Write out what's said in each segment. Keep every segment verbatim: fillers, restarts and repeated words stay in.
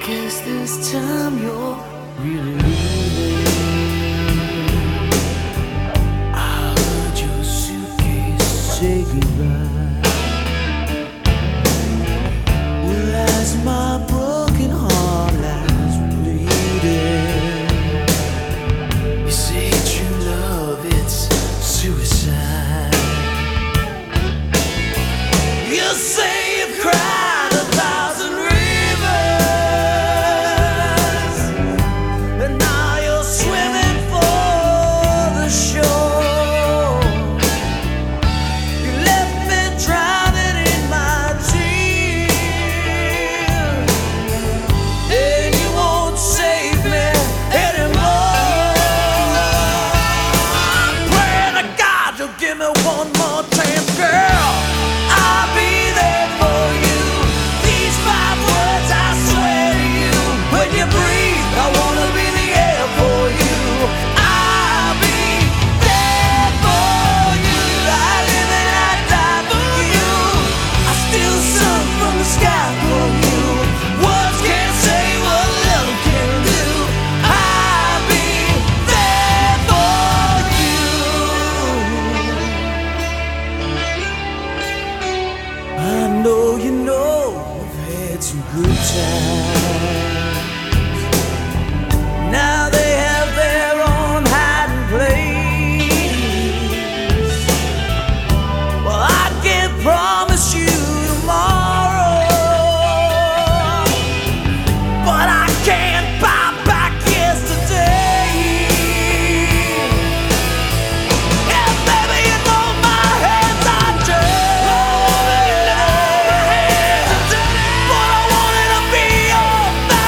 guess this time you're really leaving. I heard your suitcase say goodbye. Well, as my broken heart lies bleeding, you say true love, it's suicide. You say you've cried a thousand rivers, and now you're swimming for the shore. You left me drowning in my tears, and you won't save me anymore. I'm praying to God you'll give me one more chance, girl. I'll be there for you. These five words I swear to you. When you breathe, I wanna be the air for you. I'll be there for you. I live and I die for you. I still sung from the sky for you. Words can't say what love can do. I'll be there for you. I know you know I've had some good times. Now they have their own hiding place. Well, I can't promise you tomorrow, but I can't buy back yesterday. Yeah, baby, you know my hands are dirty, but I wanted to be your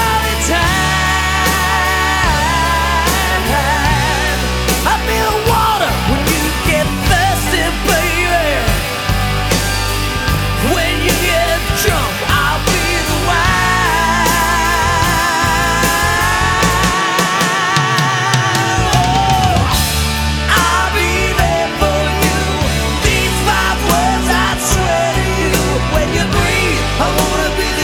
Valentine. I'll be the water when you get thirsty, baby. When you get drunk, I'll be the wine. I'll be there for you. These five words I swear to you. When you breathe, I wanna be